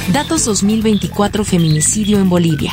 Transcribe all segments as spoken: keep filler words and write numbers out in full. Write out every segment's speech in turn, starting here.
Datos dos mil veinticuatro feminicidio en Bolivia.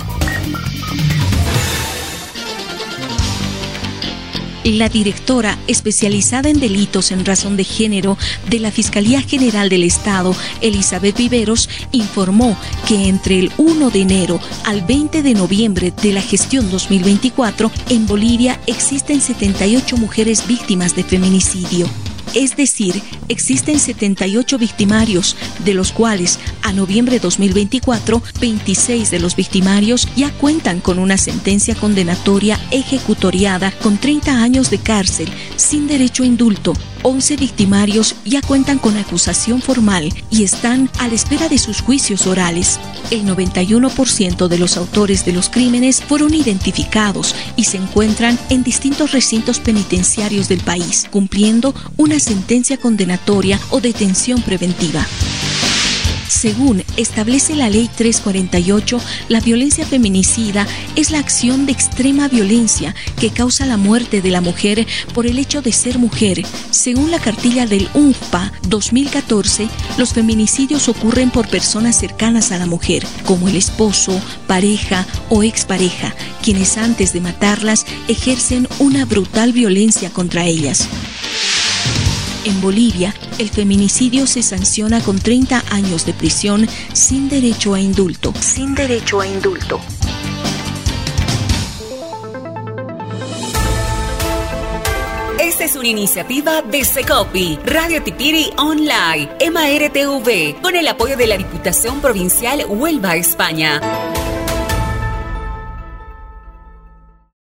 La directora especializada en delitos en razón de género de la Fiscalía General del Estado, Elizabeth Viveros, informó que entre el primero de enero al veinte de noviembre de la gestión dos mil veinticuatro, en Bolivia existen setenta y ocho mujeres víctimas de feminicidio. Es decir, existen setenta y ocho victimarios, de los cuales a noviembre de dos mil veinticuatro, veintiséis de los victimarios ya cuentan con una sentencia condenatoria ejecutoriada con treinta años de cárcel, sin derecho a indulto. once victimarios ya cuentan con acusación formal y están a la espera de sus juicios orales. El noventa y uno por ciento de los autores de los crímenes fueron identificados y se encuentran en distintos recintos penitenciarios del país, cumpliendo una sentencia condenatoria o detención preventiva. Según establece la Ley trescientos cuarenta y ocho, la violencia feminicida es la acción de extrema violencia que causa la muerte de la mujer por el hecho de ser mujer. Según la cartilla del U N F P A dos mil catorce, los feminicidios ocurren por personas cercanas a la mujer, como el esposo, pareja o expareja, quienes antes de matarlas ejercen una brutal violencia contra ellas. En Bolivia, el feminicidio se sanciona con treinta años de prisión sin derecho a indulto. Sin derecho a indulto. Esta es una iniciativa de Secopi, Radio Tipiri Online, M A R T V, con el apoyo de la Diputación Provincial Huelva, España.